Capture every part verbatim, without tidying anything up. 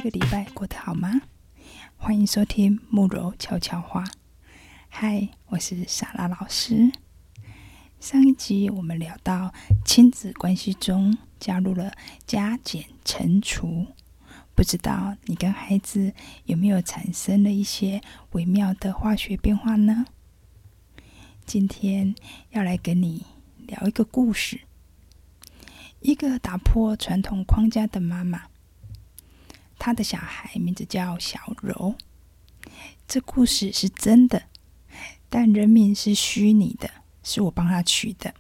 礼拜过得好吗？欢迎收听慕柔悄悄话。嗨，我是莎拉老师。上一集我们聊到亲子关系中加入了加减乘除，不知道你跟孩子有没有产生了一些微妙的化学变化呢？今天要来跟你聊一个故事，一个打破传统框架的妈妈，她的小孩名字叫小柔。这故事是真的，但人名是虚拟的，是我帮她取的。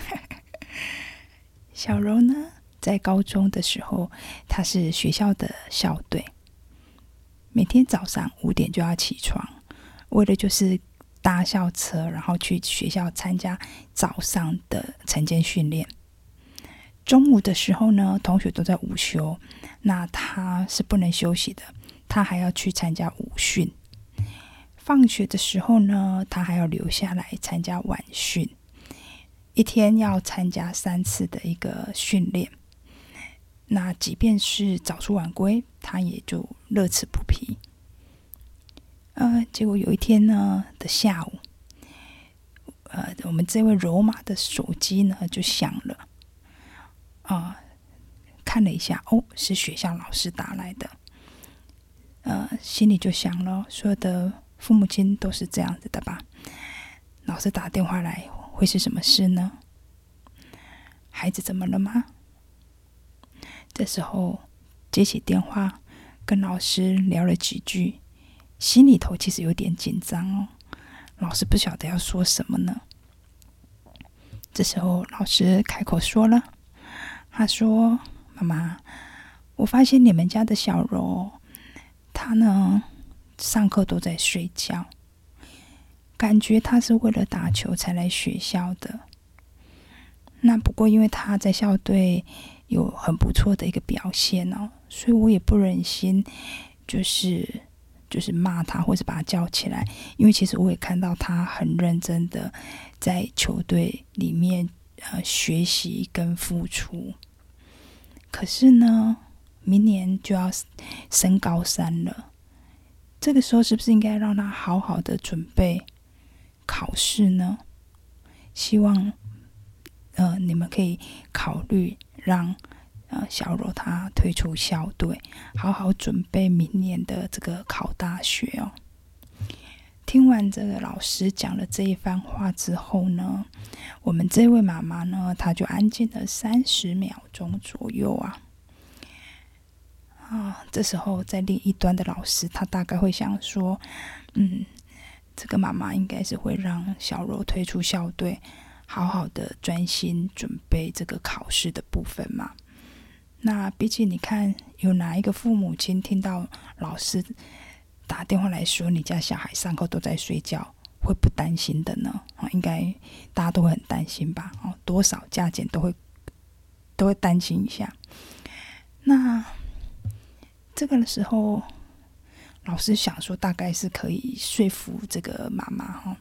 小柔呢，在高中的时候，她是学校的校队，每天早上五点就要起床，为了就是搭校车，然后去学校参加早上的晨间训练。中午的时候呢，同学都在午休，那他是不能休息的，他还要去参加午训。放学的时候呢，他还要留下来参加晚训，一天要参加三次的一个训练。那即便是早出晚归，他也就乐此不疲。呃，结果有一天呢的下午，呃，我们这位柔妈的手机呢就响了，呃，看了一下，哦，是学校老师打来的，呃，心里就想了，所有的父母亲都是这样子的吧？老师打电话来，会是什么事呢？孩子怎么了吗？这时候接起电话，跟老师聊了几句。心里头其实有点紧张哦，老师不晓得要说什么呢。这时候老师开口说了，他说：“妈妈，我发现你们家的小柔，她呢上课都在睡觉，感觉她是为了打球才来学校的。那不过因为她在校队有很不错的一个表现哦，所以我也不忍心就是。”就是骂他或者把他叫起来，因为其实我也看到他很认真的在球队里面呃学习跟付出。可是呢，明年就要升高三了，这个时候是不是应该让他好好的准备考试呢？希望呃你们可以考虑让。呃，小柔她退出校队，好好准备明年的这个考大学哦。听完这个老师讲了这一番话之后呢，我们这位妈妈呢，她就安静了三十秒钟左右啊。啊，这时候在另一端的老师，他大概会想说，嗯，这个妈妈应该是会让小柔退出校队，好好的专心准备这个考试的部分嘛。那毕竟你看，有哪一个父母亲听到老师打电话来说你家小孩上课都在睡觉，会不担心的呢？应该大家都会很担心吧？多少加减都会都会担心一下。那这个的时候，老师想说大概是可以说服这个妈妈哈。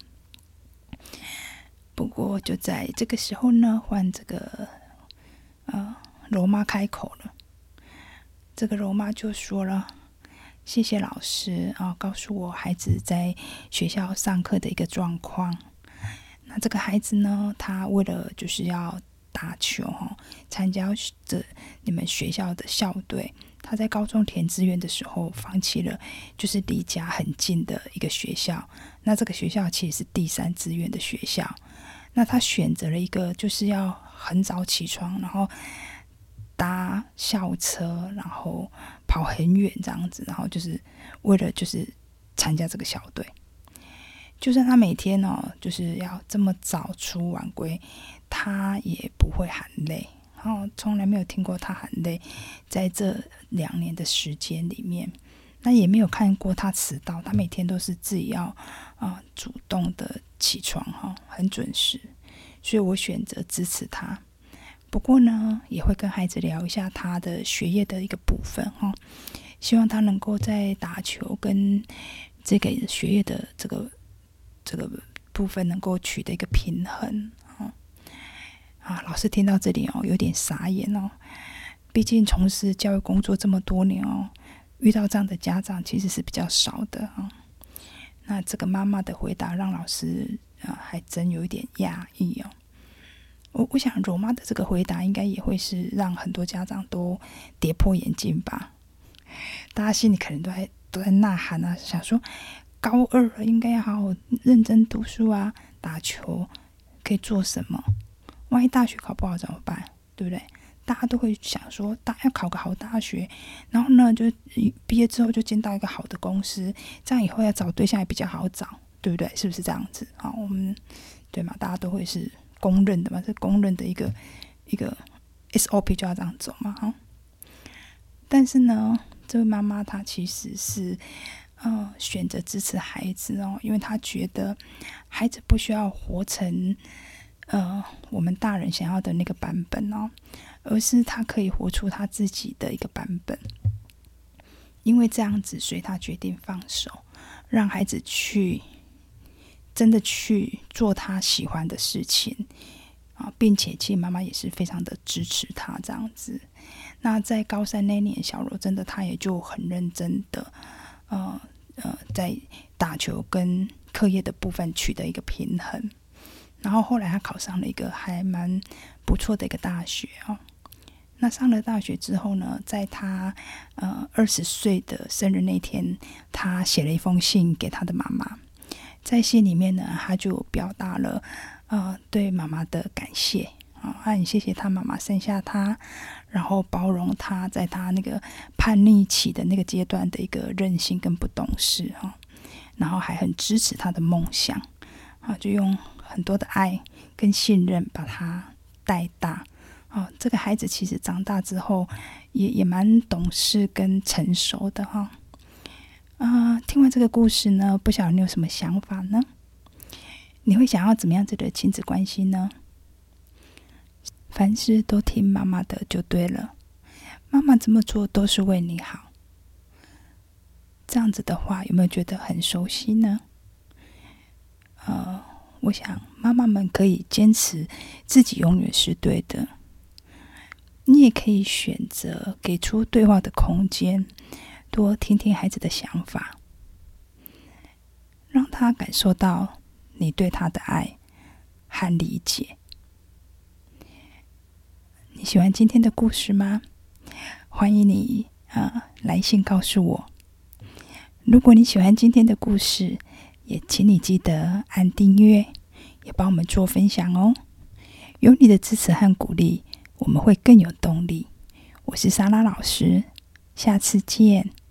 不过就在这个时候呢，换这个呃。柔妈开口了，这个柔妈就说了：“谢谢老师啊，告诉我孩子在学校上课的一个状况。那这个孩子呢，他为了就是要打球哈，参加这你们学校的校队，他在高中填志愿的时候放弃了，就是离家很近的一个学校。那这个学校其实是第三志愿的学校，那他选择了一个就是要很早起床，然后。”搭校车，然后跑很远这样子，然后就是为了就是参加这个校队。就算他每天哦，就是要这么早出晚归，他也不会喊累。然后从来没有听过他喊累，在这两年的时间里面，那也没有看过他迟到。他每天都是自己要啊、呃、主动的起床哈，很准时。所以我选择支持他。不过呢，也会跟孩子聊一下他的学业的一个部分哈，希望他能够在打球跟这个学业的这个这个部分能够取得一个平衡啊。啊，老师听到这里哦，有点傻眼哦，毕竟从事教育工作这么多年哦， 遇到这样的家长其实是比较少的啊。那这个妈妈的回答让老师啊还真有一点讶异哦。我我想柔妈的这个回答应该也会是让很多家长都跌破眼镜吧。大家心里可能都在都在呐喊啊，想说高二了应该要好好认真读书啊，打球可以做什么？万一大学考不好怎么办？对不对？大家都会想说，大要考个好大学，然后呢，就毕业之后就进到一个好的公司，这样以后要找对象也比较好找，对不对？是不是这样子？好，我们对嘛？大家都会是公认的嘛，是公认的一个一个 S O P 就要这样走嘛，哈。但是呢，这位妈妈她其实是呃选择支持孩子哦，因为她觉得孩子不需要活成呃我们大人想要的那个版本哦，而是他可以活出他自己的一个版本。因为这样子，所以他决定放手，让孩子去真的去做他喜欢的事情啊，并且其实妈妈也是非常的支持他这样子。那在高三那年，小柔真的他也就很认真的呃呃在打球跟课业的部分取得一个平衡。然后后来他考上了一个还蛮不错的一个大学哦。那上了大学之后呢，在他呃二十岁的生日那天，他写了一封信给他的妈妈。在信里面呢，他就表达了呃对妈妈的感谢啊，他很谢谢他妈妈生下他，然后包容他在他那个叛逆期的那个阶段的一个任性跟不懂事哈，然后还很支持他的梦想啊，就用很多的爱跟信任把他带大。哦，这个孩子其实长大之后也也蛮懂事跟成熟的哈。啊、呃，听完这个故事呢，不晓得你有什么想法呢？你会想要怎么样子的亲子关系呢？凡事都听妈妈的就对了，妈妈这么做都是为你好。这样子的话，有没有觉得很熟悉呢？呃，我想妈妈们可以坚持自己永远是对的。你也可以选择给出对话的空间，多听听孩子的想法，让他感受到你对他的爱和理解。你喜欢今天的故事吗？欢迎你呃来信告诉我。如果你喜欢今天的故事，也请你记得按订阅，也帮我们做分享哦。有你的支持和鼓励，我们会更有动力。我是莎拉老师，下次见。